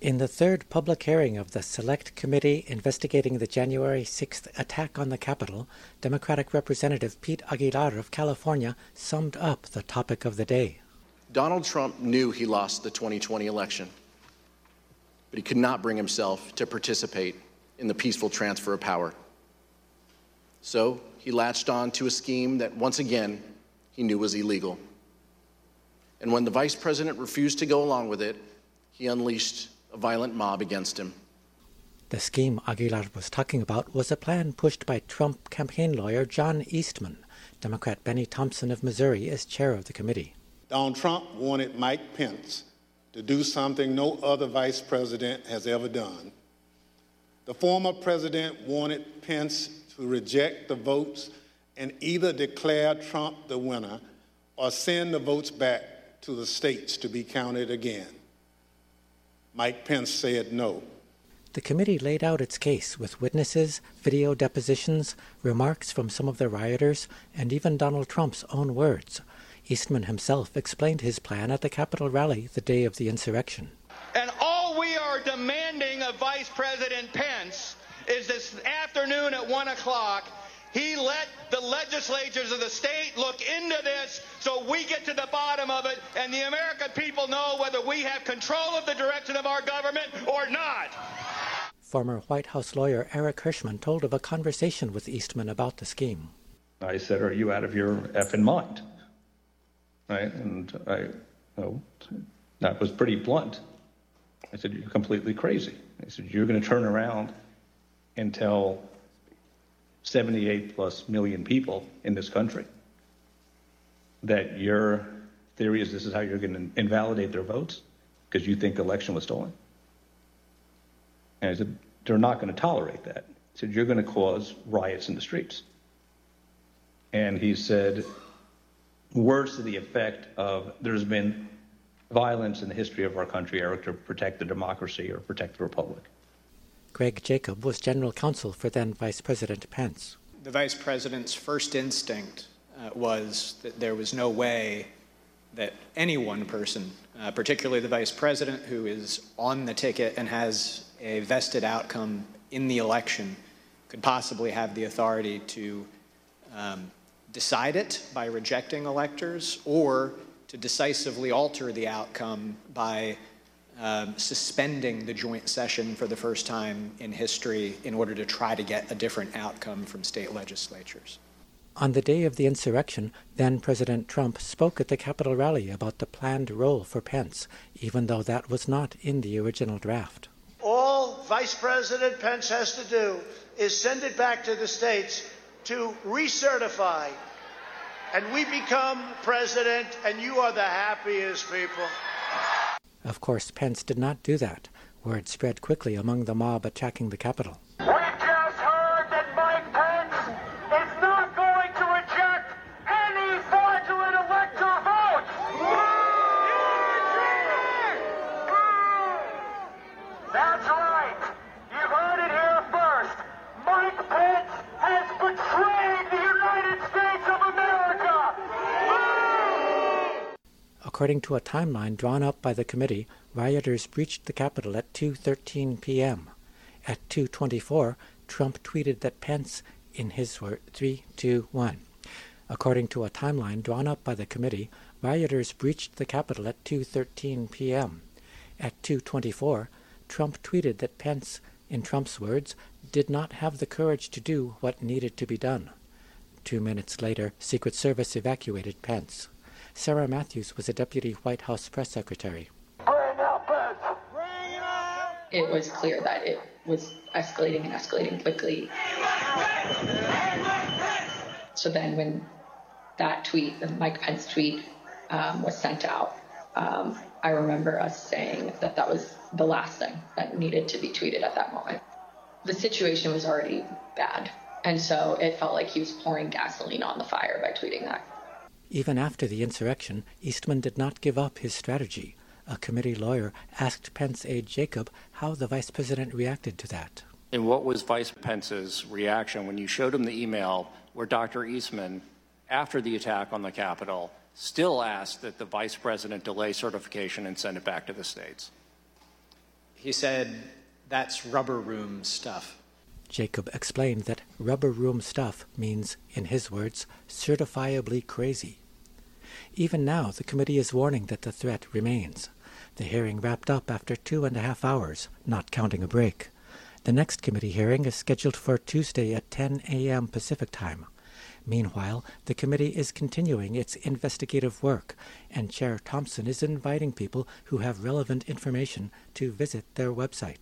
In the third public hearing of the Select Committee investigating the January 6th attack on the Capitol, Democratic Representative Pete Aguilar of California summed up the topic of the day. Donald Trump knew he lost the 2020 election, but he could not bring himself to participate in the peaceful transfer of power. So he latched on to a scheme that, once again, he knew was illegal. And when the vice president refused to go along with it, he unleashed a violent mob against him. The scheme Aguilar was talking about was a plan pushed by Trump campaign lawyer John Eastman. Democrat Benny Thompson of Missouri is chair of the committee. Donald Trump wanted Mike Pence to do something no other vice president has ever done. The former president wanted Pence to reject the votes and either declare Trump the winner or send the votes back to the states to be counted again. Mike Pence said no. The committee laid out its case with witnesses, video depositions, remarks from some of the rioters, and even Donald Trump's own words. Eastman himself explained his plan at the Capitol rally the day of the insurrection. And all we are demanding of Vice President Pence is this afternoon at 1 o'clock, he let the legislatures of the state look into this so we get to the bottom of it and the American people know whether we have control of the direction of our government or not. Former White House lawyer Eric Hirschman told of a conversation with Eastman about the scheme. I said, "Are you out of your effing mind?" Right? And that was pretty blunt. I said, "You're completely crazy." I said, "You're going to turn around and tell 78 plus million people in this country that your theory is this is how you're going to invalidate their votes because you think the election was stolen?" And I said, "They're not going to tolerate that." He said, "You're going to cause riots in the streets." And he said, words to the effect of, "There's been violence in the history of our country, Eric, to protect the democracy or protect the republic." Greg Jacob was general counsel for then Vice President Pence. The vice president's first instinct was that there was no way that any one person, particularly the vice president who is on the ticket and has a vested outcome in the election, could possibly have the authority to decide it by rejecting electors or to decisively alter the outcome by suspending the joint session for the first time in history in order to try to get a different outcome from state legislatures. On the day of the insurrection, then President Trump spoke at the Capitol rally about the planned role for Pence, even though that was not in the original draft. All Vice President Pence has to do is send it back to the states to recertify, and we become president, and you are the happiest people. Of course, Pence did not do that. Word spread quickly among the mob attacking the Capitol. We just heard that Mike Pence is not going to reject any fraudulent elector votes. That's right. You heard it here first. Mike Pence has betrayed the United States of America. According to a timeline drawn up by the committee, rioters breached the Capitol at 2:13 p.m. At 2:24, Trump tweeted that Pence, in his word, 3, 2, 1. According to a timeline drawn up by the committee, rioters breached the Capitol at 2:13 p.m. At 2:24, Trump tweeted that Pence, in Trump's words, did not have the courage to do what needed to be done. 2 minutes later, Secret Service evacuated Pence. Sarah Matthews was a deputy White House press secretary. It was clear that it was escalating and escalating quickly. So then when that tweet, the Mike Pence tweet, was sent out, I remember us saying that that was the last thing that needed to be tweeted at that moment. The situation was already bad, and so it felt like he was pouring gasoline on the fire by tweeting that. Even after the insurrection, Eastman did not give up his strategy. A committee lawyer asked Pence aide Jacob how the vice president reacted to that. And what was Vice Pence's reaction when you showed him the email where Dr. Eastman, after the attack on the Capitol, still asked that the vice president delay certification and send it back to the states? He said, "That's rubber room stuff." Jacob explained that rubber room stuff means, in his words, certifiably crazy. Even now, the committee is warning that the threat remains. The hearing wrapped up after 2.5 hours, not counting a break. The next committee hearing is scheduled for Tuesday at 10 a.m. Pacific Time. Meanwhile, the committee is continuing its investigative work, and Chair Thompson is inviting people who have relevant information to visit their website.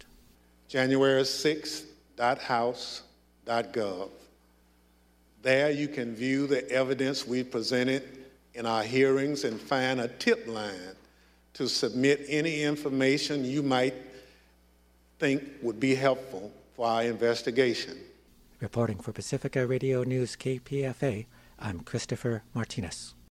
January6.house.gov. There you can view the evidence we presented in our hearings and find a tip line to submit any information you might think would be helpful for our investigation. Reporting for Pacifica Radio News KPFA, I'm Christopher Martinez.